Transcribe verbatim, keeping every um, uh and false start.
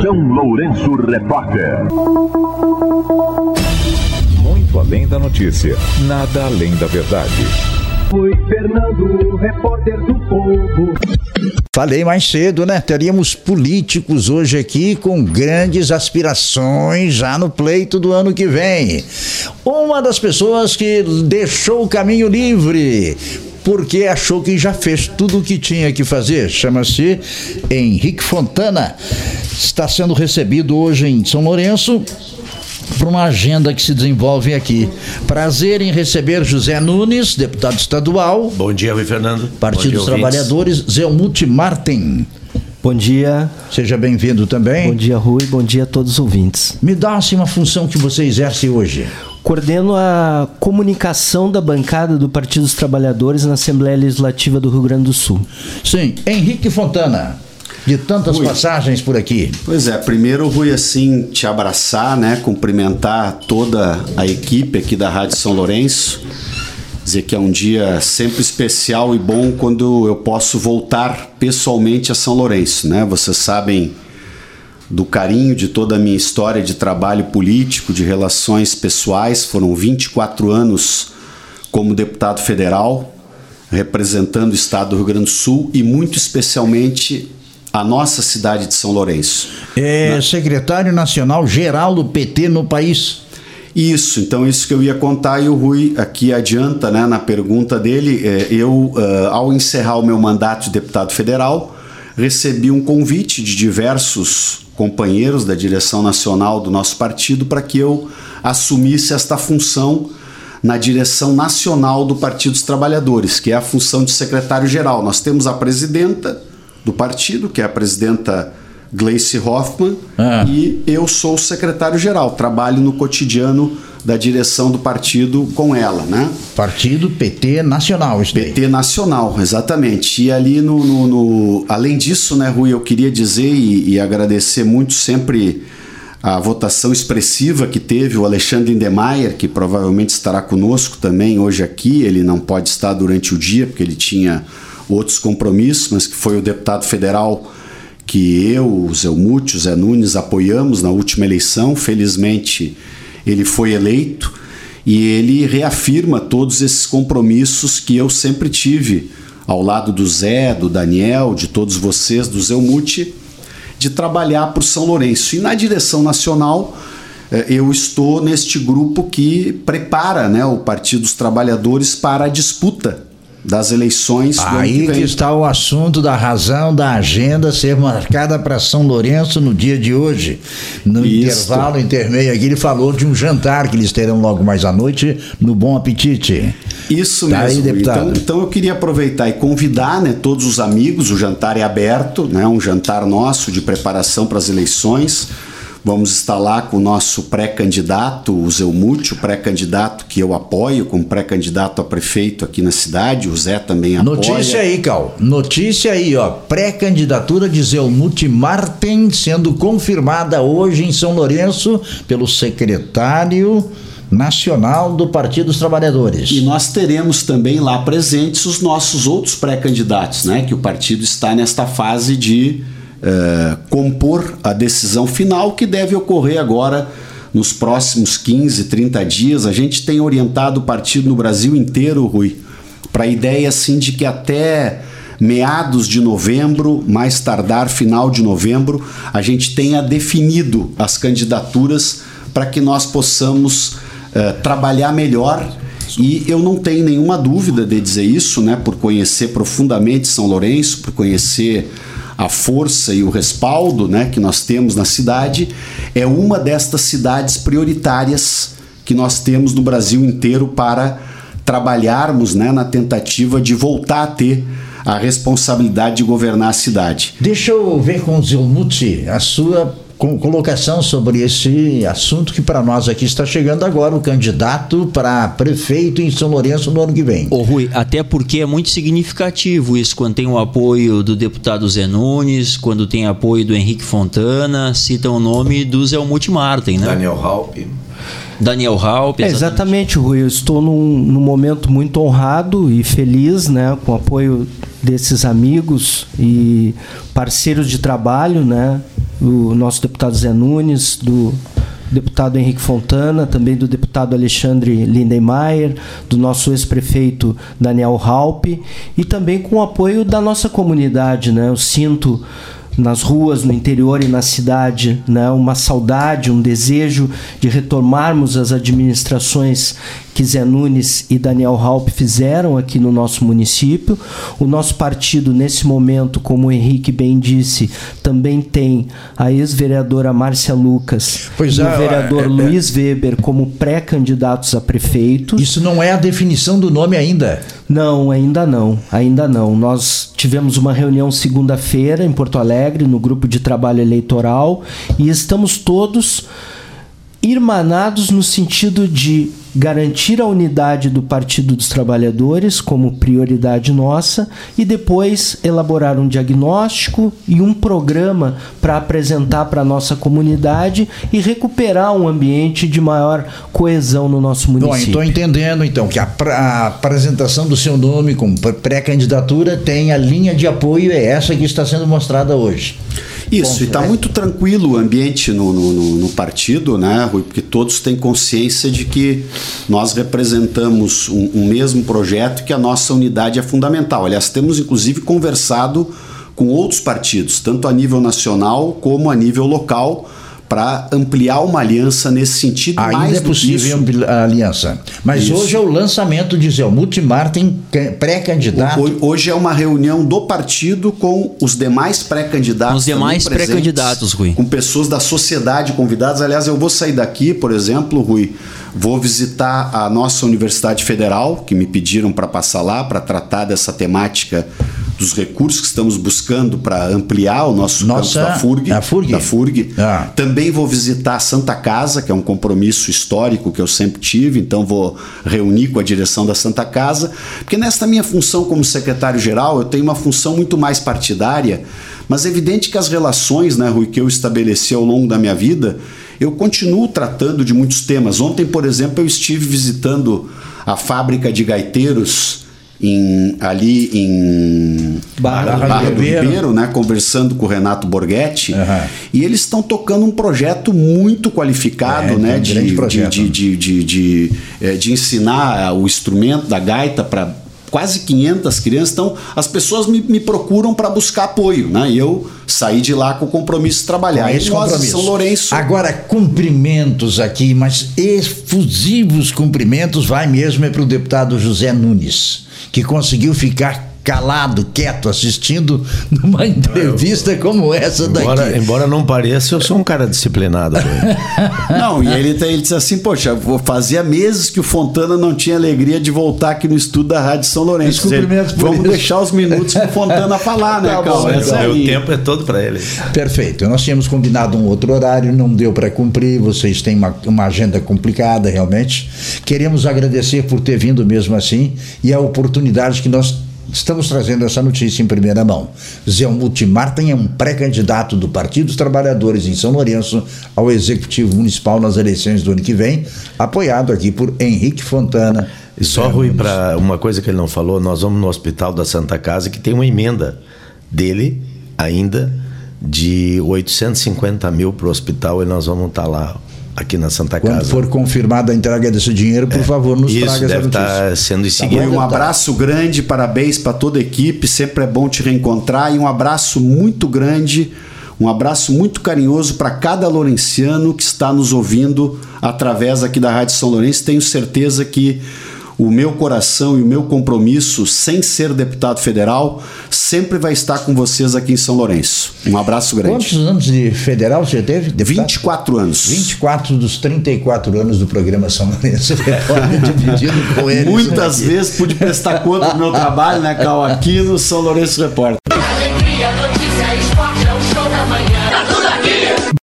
São Lourenço Repórter. Muito além da notícia, nada além da verdade. Foi Fernando, repórter do Povo. Falei mais cedo, né? Teríamos políticos hoje aqui com grandes aspirações já no pleito do ano que vem. Uma das pessoas que deixou o caminho livre porque achou que já fez tudo o que tinha que fazer, chama-se Henrique Fontana. Está sendo recebido hoje em São Lourenço para uma agenda que se desenvolve aqui. Prazer em receber José Nunes, deputado estadual. Bom dia, Rui Fernando. Partido dos Trabalhadores, Zelmuth Marten. Bom dia. Seja bem-vindo também. Bom dia, Rui. Bom dia a todos os ouvintes. Me dá assim uma função que você exerce hoje. Coordeno a comunicação da bancada do Partido dos Trabalhadores na Assembleia Legislativa do Rio Grande do Sul. Sim, Henrique Fontana, de tantas Rui, passagens por aqui. Pois é, primeiro, Rui, assim, te abraçar, né, cumprimentar toda a equipe aqui da Rádio São Lourenço, dizer que é um dia sempre especial e bom quando eu posso voltar pessoalmente a São Lourenço, né? Vocês sabem do carinho de toda a minha história de trabalho político, de relações pessoais. Foram vinte e quatro anos como deputado federal, representando o estado do Rio Grande do Sul e muito especialmente a nossa cidade de São Lourenço. É, Na... secretário nacional geral do P T no país. Isso, então isso que eu ia contar e o Rui aqui adianta, né, na pergunta dele. Eu, uh, ao encerrar o meu mandato de deputado federal, recebi um convite de diversos companheiros da direção nacional do nosso partido para que eu assumisse esta função na direção nacional do Partido dos Trabalhadores, que é a função de secretário-geral. Nós temos a presidenta do partido, que é a presidenta Gleice Hoffmann, ah. e eu sou o secretário-geral, trabalho no cotidiano da direção do partido com ela, né? Partido P T Nacional, isso P T Nacional, exatamente. E ali no, no, no... Além disso, né, Rui, eu queria dizer e, e agradecer muito sempre a votação expressiva que teve o Alexandre Lindemeyer, que provavelmente estará conosco também hoje aqui. Ele não pode estar durante o dia, porque ele tinha outros compromissos, mas que foi o deputado federal que eu, o Zelmuth, o Zé Nunes apoiamos na última eleição. Felizmente ele foi eleito e ele reafirma todos esses compromissos que eu sempre tive ao lado do Zé, do Daniel, de todos vocês, do Zelmuth, de trabalhar para o São Lourenço. E na direção nacional eu estou neste grupo que prepara, né, o Partido dos Trabalhadores para a disputa das eleições. Aí que, que está o assunto da razão da agenda ser marcada para São Lourenço no dia de hoje. No Isso. intervalo, intermeio aqui, ele falou de um jantar que eles terão logo mais à noite no Bom Apetite. Isso tá mesmo. Aí, deputado. Então, então eu queria aproveitar e convidar, né, todos os amigos. O jantar é aberto, né, um jantar nosso de preparação para as eleições. Vamos estar lá com o nosso pré-candidato, o Zelmuth, o pré-candidato que eu apoio, como pré-candidato a prefeito aqui na cidade. O Zé também apoia. Notícia aí, Cal. Notícia aí, ó. Pré-candidatura de Zelmuth Marten sendo confirmada hoje em São Lourenço pelo secretário nacional do Partido dos Trabalhadores. E nós teremos também lá presentes os nossos outros pré-candidatos, né? Que o partido está nesta fase de Uh, compor a decisão final, que deve ocorrer agora nos próximos quinze, trinta dias. A gente tem orientado o partido no Brasil inteiro, Rui, para a ideia assim, de que até meados de novembro, mais tardar final de novembro, a gente tenha definido as candidaturas para que nós possamos uh, trabalhar melhor. E eu não tenho nenhuma dúvida de dizer isso, né, por conhecer profundamente São Lourenço, por conhecer a força e o respaldo, né, que nós temos na cidade. É uma destas cidades prioritárias que nós temos no Brasil inteiro para trabalharmos, né, na tentativa de voltar a ter a responsabilidade de governar a cidade. Deixa eu ver com o Zelmuth a sua colocação sobre esse assunto que para nós aqui está chegando agora, o candidato para prefeito em São Lourenço no ano que vem. Ô Rui, até porque é muito significativo isso, quando tem o apoio do deputado Zé Nunes, quando tem apoio do Henrique Fontana, citam o nome do Zelmuth Marten, né? Daniel Raupp. Daniel Raupp, exatamente. É, exatamente, Rui, eu estou num, num momento muito honrado e feliz, né, com o apoio desses amigos e parceiros de trabalho, né, do nosso deputado Zé Nunes, do deputado Henrique Fontana, também do deputado Alexandre Lindenmayer, do nosso ex-prefeito Daniel Halpe, e também com o apoio da nossa comunidade, né? Eu sinto nas ruas, no interior e na cidade, né, uma saudade, um desejo de retomarmos as administrações que Zé Nunes e Daniel Halpe fizeram aqui no nosso município. O nosso partido, nesse momento, como o Henrique bem disse, também tem a ex-vereadora Márcia Lucas pois e é, o vereador é, é, Luiz Weber como pré-candidatos a prefeitos. Isso não é a definição do nome ainda? Não, ainda não, ainda não. Nós tivemos uma reunião segunda-feira em Porto Alegre, no grupo de trabalho eleitoral, e estamos todos irmanados no sentido de garantir a unidade do Partido dos Trabalhadores como prioridade nossa e depois elaborar um diagnóstico e um programa para apresentar para a nossa comunidade e recuperar um ambiente de maior coesão no nosso município. Bom, estou entendendo então que a, a apresentação do seu nome como pré-candidatura tem a linha de apoio, é essa que está sendo mostrada hoje. Isso, Bom, e está é... muito tranquilo o ambiente no, no, no partido, né, Rui? Porque todos têm consciência de que nós representamos um, um mesmo projeto e que a nossa unidade é fundamental. Aliás, temos inclusive conversado com outros partidos, tanto a nível nacional como a nível local, para ampliar uma aliança nesse sentido. Ainda mais é possível a aliança. Mas Isso. hoje é o lançamento de Zé Multimar, tem pré-candidato. Hoje é uma reunião do partido com os demais pré-candidatos. Com os demais pré-candidatos, Rui. Com pessoas da sociedade convidadas. Aliás, eu vou sair daqui, por exemplo, Rui, vou visitar a nossa Universidade Federal, que me pediram para passar lá, para tratar dessa temática dos recursos que estamos buscando para ampliar o nosso Nossa, campus da FURG. A FURG? Da FURG. Ah. Também vou visitar a Santa Casa, que é um compromisso histórico que eu sempre tive, então vou reunir com a direção da Santa Casa, porque nesta minha função como secretário-geral, eu tenho uma função muito mais partidária, mas é evidente que as relações, né, Rui, que eu estabeleci ao longo da minha vida, eu continuo tratando de muitos temas. Ontem, por exemplo, eu estive visitando a fábrica de gaiteiros Em, ali em Barra, Barra, Barra do Ribeiro, Ribeiro, né, conversando com o Renato Borghetti, uhum. e eles estão tocando um projeto muito qualificado, é, né, um de, grande projeto. de, de, de, de, de, de ensinar o instrumento da gaita para quase quinhentas crianças. Então as pessoas me, me procuram para buscar apoio, né, e eu saí de lá com o compromisso de trabalhar. Com esse e nós, compromisso. São Lourenço. Agora, cumprimentos aqui, mas efusivos cumprimentos vai mesmo é para o deputado José Nunes, que conseguiu ficar calado, quieto, assistindo numa entrevista como essa daqui. Embora, embora não pareça, eu sou um cara disciplinado. Não, e ele, ele disse assim, poxa, fazia meses que o Fontana não tinha alegria de voltar aqui no estúdio da Rádio São Lourenço. Dizer, vamos isso. deixar os minutos pro Fontana falar, né, tá Calma? O tempo é todo para ele. Perfeito. Nós tínhamos combinado um outro horário, não deu para cumprir, vocês têm uma, uma agenda complicada, realmente. Queremos agradecer por ter vindo mesmo assim e a oportunidade que nós estamos trazendo essa notícia em primeira mão. Zé Multimar é um pré-candidato do Partido dos Trabalhadores em São Lourenço ao Executivo Municipal nas eleições do ano que vem, apoiado aqui por Henrique Fontana. E só, Rui, para uma coisa que ele não falou, nós vamos no Hospital da Santa Casa, que tem uma emenda dele ainda de oitocentos e cinquenta mil para o hospital, e nós vamos estar lá aqui na Santa Casa. Quando for confirmada a entrega desse dinheiro, por é, favor, nos isso, traga essa deve notícia. estar sendo em seguida. Um abraço grande, parabéns para toda a equipe, sempre é bom te reencontrar, e um abraço muito grande, um abraço muito carinhoso para cada lourenciano que está nos ouvindo através aqui da Rádio São Lourenço. Tenho certeza que o meu coração e o meu compromisso, sem ser deputado federal, sempre vai estar com vocês aqui em São Lourenço. Um abraço grande. Quantos anos de federal você teve? Deputado? vinte e quatro anos. vinte e quatro dos trinta e quatro anos do programa São Lourenço. Dividido com eles. Muitas vezes pude prestar conta do meu trabalho, né, Cal, aqui no São Lourenço Repórter.